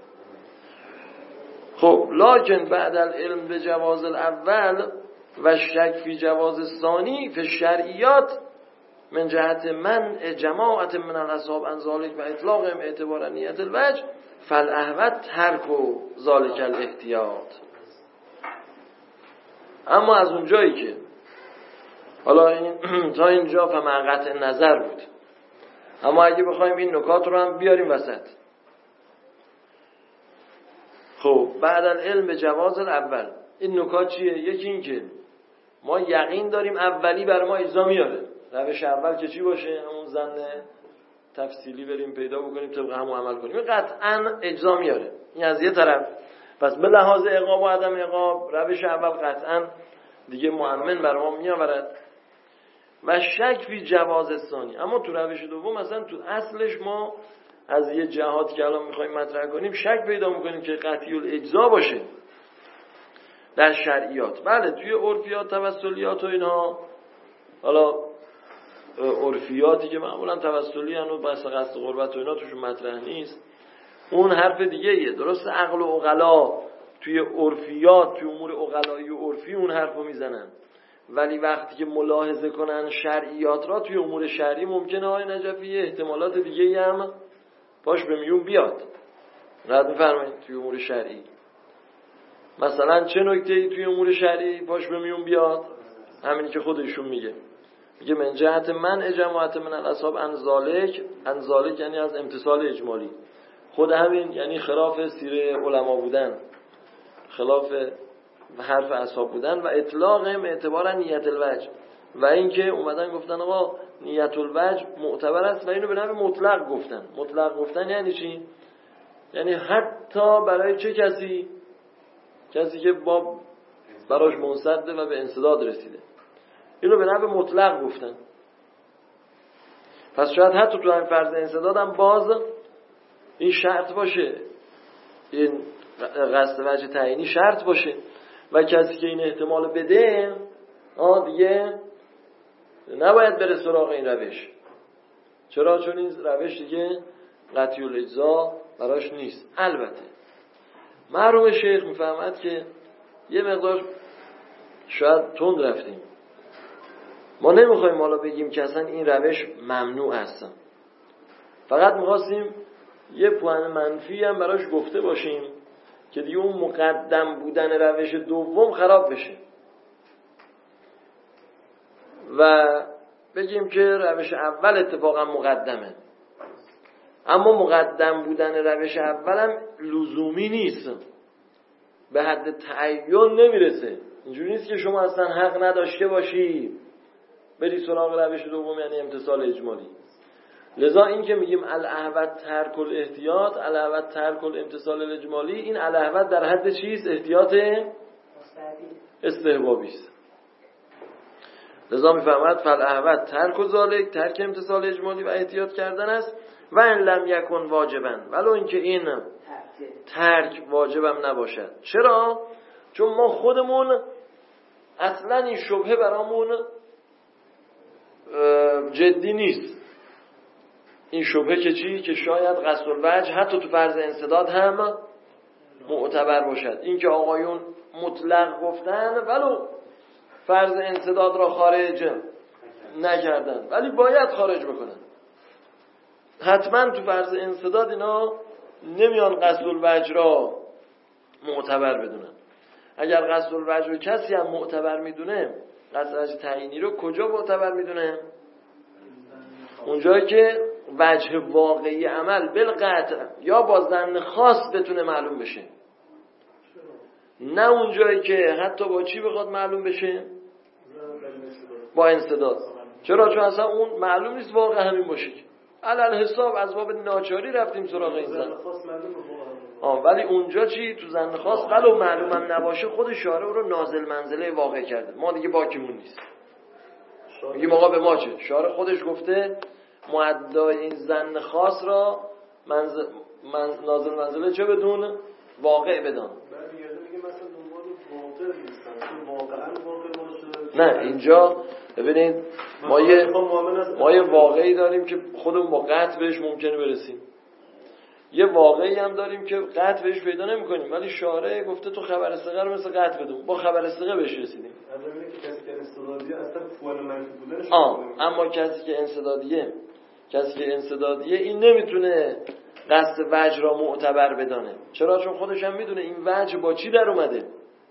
خب لکن بعد العلم به جواز الاول و شک فی جواز الثانی فی الشرعیات من جهت منع جماعت من الاصحاب عن ذلک و اطلاقهم اعتبار نیت الوجه فالاحوط ترک و ذلک الاحتیاط. اما از اون جایی که حالا این تا اینجا فمع قطع نظر بود، اما اگه بخوایم این نکات رو هم بیاریم وسط، خب بعد العلم به جواز الاول این نکات چیه؟ یکی این که ما یقین داریم اولی بر ما اجزا میاره، روش اول که چی باشه؟ همون ظن تفصیلی بریم پیدا بکنیم طبق همون عمل کنیم، این قطعا اجزا میاره. این از یه طرف. پس به لحاظ عقاب و عدم عقاب روش اول قطعا دیگه مؤمن بر ما میآورد. و شک فی جواز الثانی. اما تو روش دوم مثلا تو اصلش ما از یه جهات که الان میخوایم مطرح کنیم شک پیدا میکنیم که قطعی الاجزا باشه در شرعیات. بله توی عرفیات توسلیات و اینها حالا عرفیاتی که معمولا توسلی ان و بحث قصد قربت و اینا توشون مطرح نیست، اون حرف دیگه ایه. درست عقل و عقلا توی عرفیات، توی امور عقلایی و عرفی اون حرفو میزنن، ولی وقتی که ملاحظه کنن شرعیات را توی امور شرعی ممکنه های نجفی احتمالات دیگه هم پاش به میون بیاد. رد میفرمایید توی امور شرعی مثلا چه نکته‌ای توی امور شرعی پاش به میون بیاد؟ همینی که خودشون میگه، میگه من جهت من جماعت من الاصحاب انزالک، انزالک یعنی از امتصال اجمالی، خود همین یعنی خلاف سیره علما بودن، خلاف حرف اصحاب بودن و اطلاقم اعتبارا نیت الوجه، و اینکه اومدن گفتن آقا نیت الوجه معتبر است و اینو به نحو مطلق گفتن. مطلق گفتن یعنی چی؟ یعنی حتی برای چه کسی؟ کسی که با براش منصده و به انسداد رسیده، اینو به نحو مطلق گفتن. پس شاید حتی تو همین فرض انسداد هم باز این شرط باشه، این قصد وجه تعیینی شرط باشه و کسی که این احتمال بده آه دیگه نباید بره سراغ این روش. چرا؟ چون این روش دیگه قطعی الاجزا براش نیست. البته مرحوم شیخ میفهمد که یه مقدار شاید تند رفتیم. ما نمیخوایم حالا بگیم که اصلا این روش ممنوع است، فقط میخواستیم یه پوان منفی هم براش گفته باشیم که دیگه اون مقدم بودن روش دوم خراب بشه و بگیم که روش اول اتفاقا مقدمه، اما مقدم بودن روش اول هم لزومی نیست، به حد تعین نمیرسه. اینجوری نیست که شما اصلا حق نداشته باشی بری سراغ روش دوم، یعنی امتصال اجمالی. لذا این که میگیم الاحوط ترک الاحتیاط، الاحوط ترک الامتصال الاجمالی، این الاحوط در حد چیست؟ احتیاط استحبابی است. لذا میفهمد فالاحوط ترک ذالک، ترک امتصال اجمالی و احتیاط کردن است و ان لم یکن واجبا، ولو اینکه این ترک واجبم نباشد. چرا؟ چون ما خودمون اصلا این شبهه برامون جدی نیست. این شبهه که چی؟ که شاید قصد الوجه حتی تو فرض انسداد هم معتبر باشد. این که آقایون مطلق گفتن ولو فرض انسداد را خارج نکردن، ولی باید خارج بکنن. حتما تو فرض انسداد اینا نمیان قصد الوجه را معتبر بدونن. اگر قصد الوجه رو کسی هم معتبر میدونه، قصد الوجه تعیینی رو کجا معتبر میدونه؟ اونجایی که وجه واقعی عمل بالقطع یا با ظن خاص بتونه معلوم بشه، نه اونجایی که حتی با چی بخواد معلوم بشه؟ با انسداد. چرا؟ چون اصلا اون معلوم نیست واقع همین باشه. علل حساب از باب ناچاری رفتیم سراغ این زن. آه ولی اونجا چی؟ تو ظن خاص ولو معلومم نباشه خود شارع رو نازل منزله واقع کرده، ما دیگه باکیمون نیست. میگیم آقا به ما چه؟ شارع خودش گفته معدای این ظن خاص را منزل من نازل منزله چه بدون واقع بدان. نه اینجا ببینید ما یه ما یه واقعی داریم که خودمون با قطع بهش ممکنه برسیم، یه واقعی هم داریم که قطع بهش پیدا نمی‌کنیم، ولی شارع گفته تو خبر صغر رو مثل قطع بدون، با خبر صغر بهش رسیدیم. کسی که انسدادیه اصلا فوال منفی بودنش آه اما کسی که انسدادیه کسی که انسدادیه این نمیتونه قصد وجه را معتبر بدانه. چرا؟ چون خودش هم میدونه این وجه با چی در اومده؟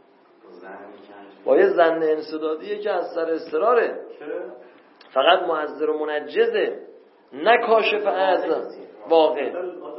با یه ظن انسدادیه که از سر اضطراره، فقط معذر و منجزه، نه کاشف از واقع.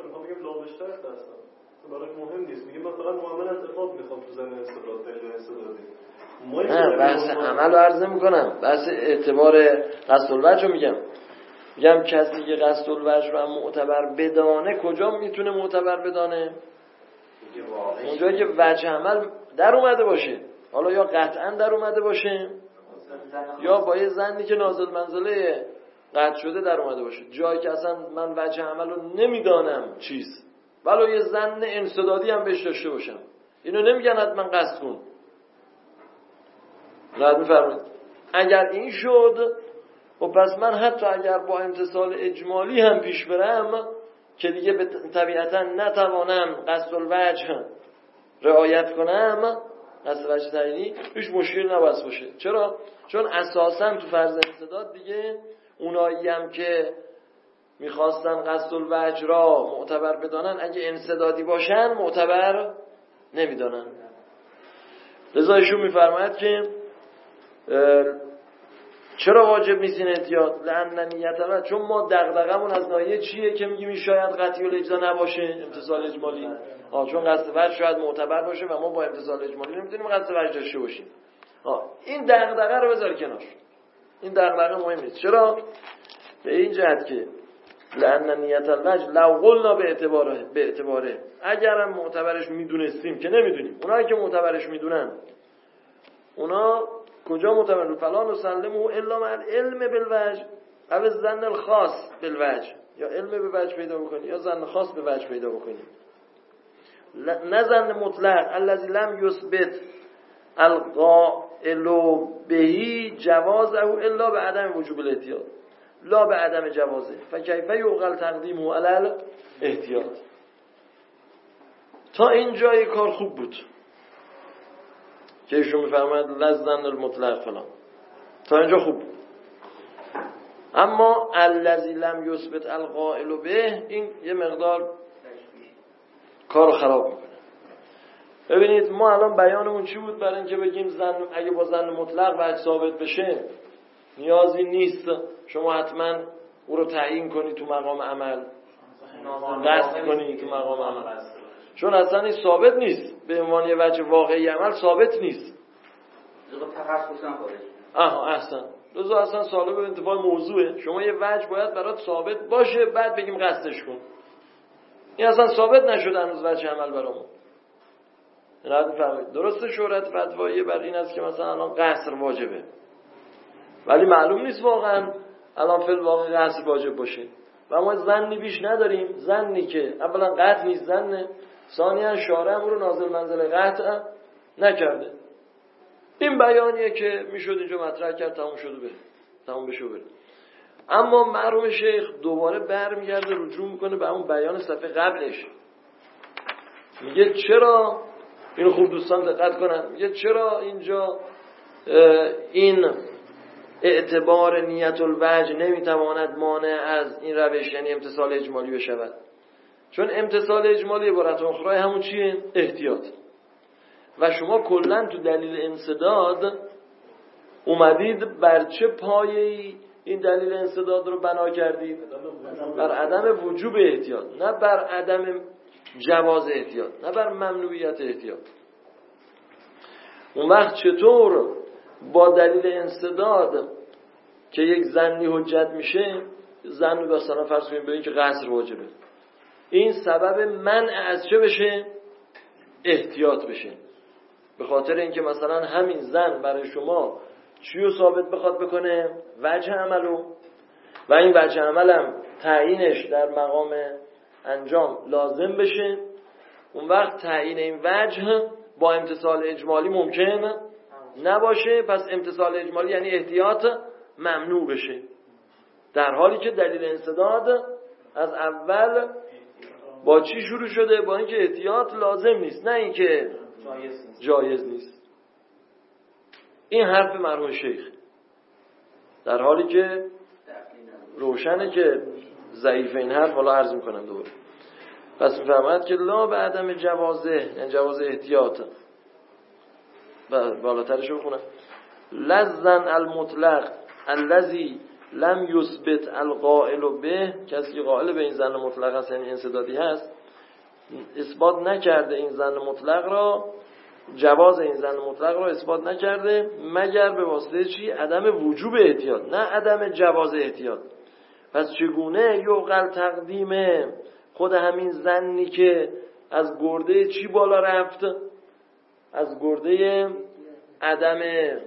برای مهم نیست. میگه من فقط معامل از افاق میخوام تو زن استدلال دلیل استدلالی. نه بحث عمل رو عرض نمی‌کنم، بحث اعتبار قصد الوجه رو میگم. میگم کسی که قصد الوجه رو هم معتبر بدانه کجا میتونه معتبر بدانه؟ اونجایی که وجه عمل در اومده باشه، حالا یا قطعا در اومده باشه یا با یه ظنی که نازل منزله قطع شده در اومده باشه. جایی که اصلا من وجه عمل رو نمیدانم چیست، ولو یه ظن انسدادی هم بهش داشته باشم، اینو نمیگن حتما قصد کن. رد میفرمایید اگر این شد و پس من حتی اگر با امتثال اجمالی هم پیش برم که دیگه به طبیعتا نتوانم قصد الوجه رعایت کنم، قصد وجه تعیینی هیچ مشکل نباید باشه. چرا؟ چون اساسا تو فرض انسداد دیگه اونایی هم که میخواستن قصد الوجه را معتبر بدانن اگه انسدادی باشن معتبر نمیدانن. لذا ایشون میفرماید که چرا واجب نیست این احتیاط؟ لأن نیت، چون ما دغدغمون از ناحیه چیه که میگیم این شاید قطعی الاجزا نباشه، امتثال اجمالی. آه چون قصد وجه شاید معتبر باشه و ما با امتثال اجمالی نمیتونیم قصد وجه داشته باشیم. آه این دغدغه رو بذار کنار. این دغدغه مهم نیست. چرا؟ به این جهت که لأن نیت الوجه لو قلنا به اعتباره به اعتباره اگرم معتبرش میدونستیم که نمیدونیم، اونایی که معتبرش میدونن اونا کجا معتبر؟ فلان نسلمه الا مع العلم بالوجه او الظن الخاص بالوجه، یا علم به وجه پیدا بکنی یا ظن خاص به وجه پیدا بکنی. نه ظن مطلق الذی لم یثبت القائل به جوازه الا به عدم وجوب الاحتیاط لا به عدم جوازه فکیف یعقل تقدیمه علی الاحتیاط. تا اینجای کار خوب بود که ایشون میفرماید لزن المطلق فلان، تا اینجا خوب. اما الذی لم یثبت القائل به، این یه مقدار کارو خراب میکنه. ببینید ما الان بیانمون چی بود؟ برای اینکه بگیم زن اگه با زن مطلق وجه ثابت بشه نیازی نیست شما حتما او رو تعیین کنی تو مقام عمل، قصد کنی تو مقام عمل، چون اصلا این ثابت نیست به عنوان یه وجه واقعی عمل، ثابت نیست. تخصصا خودش آها احسن. لذا اصلا سوال به انتفاع موضوعه. شما یه وجه باید برات ثابت باشه بعد بگیم قصدش کن. این اصلا ثابت نشده هنوز وجه عمل برامون. رد می‌فرمایید. درسته شهرت فتوایی بر این است که مثلا الان قصر واجبه، ولی معلوم نیست واقعا الان فعل واقع قصر واجب باشه و ما ظنی بیش نداریم. ظنی که اولا قطع نیست ظنه، ثانیاً شارع امر رو نازل منزل قطع نکرده. این بیانیه که میشد اینجا مطرح کرد، تموم شده بره تموم بشه بره. اما مرحوم شیخ دوباره برمیگرده رجوع میکنه به اون بیان صفحه قبلش، میگه چرا اینو خوب دوستان دقت کنن، میگه چرا اینجا این اعتبار نیت الوجه نمیتواند مانع از این روش یعنی امتثال اجمالی بشود. چون امتثال اجمالی عبارت اخرى همون چیه؟ احتیاط. و شما کلا تو دلیل انسداد اومدید بر چه پایه‌ای این دلیل انسداد رو بنا کردید؟ بر عدم وجوب احتیاط، نه بر عدم جواز احتیاط، نه بر ممنوعیت احتیاط. اون وقت چطور با دلیل انسداد که یک ظنی حجت میشه، ظن مثلا فرض کنیم ببین که قصر واجبه، این سبب منع از چه بشه؟ احتیاط بشه. به خاطر اینکه مثلا همین ظن برای شما چیو ثابت بخواد بکنه؟ وجه عملو، و این وجه عملم تعیینش در مقام انجام لازم بشه. اون وقت تعیین این وجه با امتثال اجمالی ممکن نباشه، پس امتثال اجمالی یعنی احتیاط ممنوع بشه، در حالی که دلیل انسداد از اول با چی شروع شده؟ با اینکه احتیاط لازم نیست، نه اینکه جایز نیست. جایز نیست. این حرف مرحوم شیخ، در حالی که روشنه که ضعیف این حرف. حالا عرض میکنم دوباره. پس میفرماید که لا به عدم جوازه، یعنی جواز احتیاط. بالاترش بخونم. لزن المطلق الذی لم یثبت القائل به، کسی که قائل به این زن مطلق هست یعنی انسدادی هست، اثبات نکرده این زن مطلق را، جواز این زن مطلق را اثبات نکرده مگر به واسطه چی؟ عدم وجوب احتیاط، نه عدم جواز احتیاط. پس چگونه یعقل تقدیم خود همین زنی که از گرده چی بالا رفت؟ از گرده عدم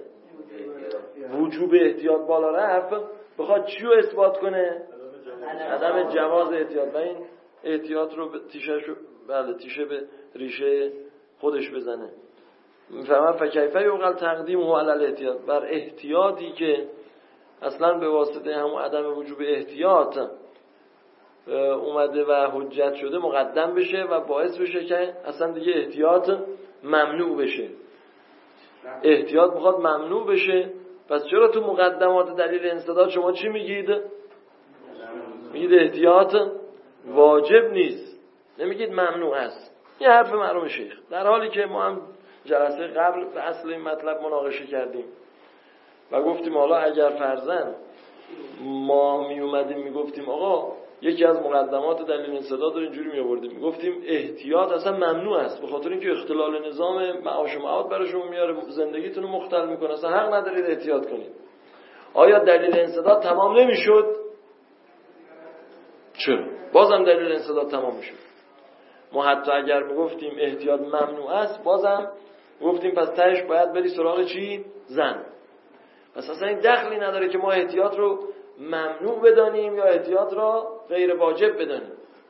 وجوب احتیاط بالا رفت، بخواد چی رو اثبات کنه؟ عدم جواز احتیاط. و این احتیاط رو تیشه شو بله تیشه به ریشه خودش بزنه. میفهمم فکیفه یعقل تقدیمه علی الاحتیاط، بر احتیاطی که اصلا به واسطه همون عدم وجوب احتیاط اومده و حجت شده مقدم بشه و باعث بشه که اصلا دیگه احتیاط ممنوع بشه. احتیاط میخواد ممنوع بشه، پس چرا تو مقدمات دلیل انسداد شما چی میگید؟ میگید احتیاط واجب نیست، نمیگید ممنوع است. این حرف مرحوم شیخ، در حالی که ما هم جلسه قبل به اصل این مطلب مناقشه کردیم و گفتیم حالا اگر فرضاً ما می اومدیم میگفتیم آقا یکی از مقدمات دلیل انسداد رو اینجوری می آوردیم، میگفتیم احتیاط اصلا ممنوع است به خاطر اینکه اختلال نظام معاش و معاد برای شما میاره، زندگیتون رو مختل میکنه، اصلا حق ندارید احتیاط کنید. آیا دلیل انسداد تمام نمیشد؟ چرا؟ بازم دلیل انسداد تمام میشد. ما حتی اگر میگفتیم احتیاط ممنوع است، بازم گفتیم پس تهش باید بری سراغ چی؟ زن. پس اصلا این دخلی نداره که ما احتیاط رو ممنوع بدانیم یا احتیاط را غیر واجب بدانیم.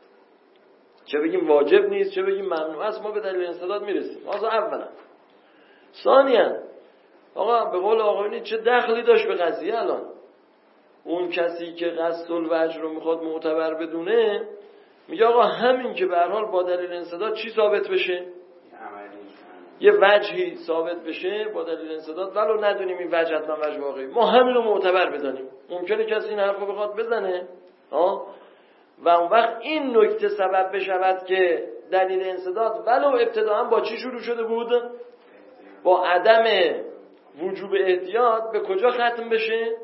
چه بگیم واجب نیست چه بگیم ممنوع است، ما به دلیل انسداد میرسیم. آزا اولا. ثانیاً آقا به قول آقایونی چه دخلی داشت به قضیه الان؟ اون کسی که قصد الوجه رو میخواد معتبر بدونه میگه آقا همین که به هر حال با دلیل انسداد چی ثابت بشه؟ یه وجهی ثابت بشه با دلیل انسداد، ولو ندونیم این وجه حتما وجه واقعی، ما همین رو معتبر بدانیم. ممکنه کسی این حرف رو بخواد بزنه آه؟ و اون وقت این نکته سبب بشود که دلیل انسداد ولو ابتداعا با چی شروع شده بود؟ با عدم وجوب احتیاط به کجا ختم بشه؟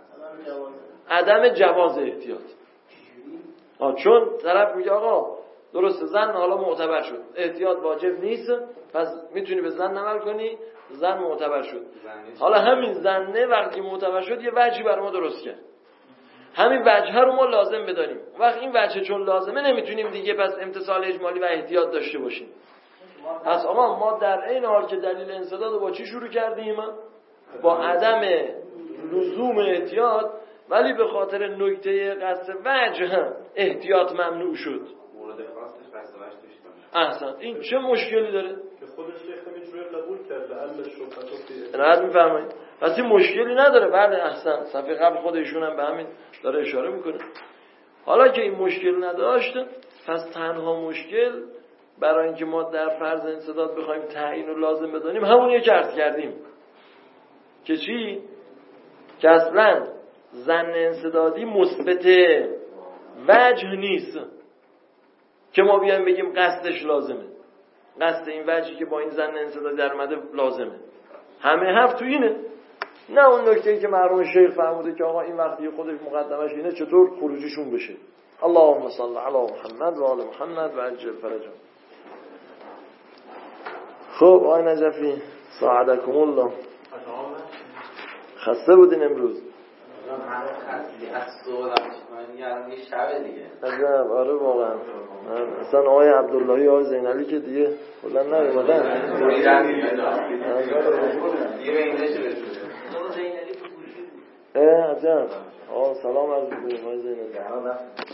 عدم جواز احتیاط. آه چون طرف میگه آقا درسته زن حالا معتبر شد، احتیاط واجب نیست، پس میتونی به زن عمل کنی، زن معتبر شد. حالا همین زنه وقتی معتبر شد یه وجهی برای ما درست کرد، همین وجه رو ما لازم بدانیم. وقت این وجه چون لازمه نمیتونیم دیگه پس امتثال اجمالی و احتیاط داشته باشیم. پس آقا ما در این حال که دلیل انسداد رو با چی شروع کردیم؟ با عدم لزوم احتیاط، ولی به خاطر نکته قصد وجه هم احتیاط ممنوع شد. مورد خاصش قصد وجه داشت. احسن. این چه مشکلی داره؟ که خودش شیخ همینجوری قبول کرد لعل شبهه. راحت میفرمایید. پس این مشکلی نداره. بله احسن. صفحه قبل خود ایشون هم به همین داره اشاره میکنه. حالا که این مشکل نداشت، پس تنها مشکل برای اینکه ما در فرض انسداد بخوایم تعیین رو لازم بدانیم همونیه که عرض کردیم که چی؟ که اصلا ظن انسدادی مثبت وجه نیست که ما بیایم بگیم قصدش لازمه، قصد این وجهی که با این ظن انسدادی در اومده لازمه. همه حرف تو اینه، نه اون نکته‌ای که مرحوم شیخ فرموده که آقا این وقتی خودش مقدمش اینه چطور خروجیشون بشه. اللهم صل علی محمد و آل محمد و عجل فرجهم. خب آقای نجفی ساعدکم الله، خسته بودین امروز؟ عجب. آره واقعا اصلا آقای عبداللهی آقای زینالی که دیگه کلا نمیدن اه عجب. آه سلام عرض می‌کنم آقای زینالی.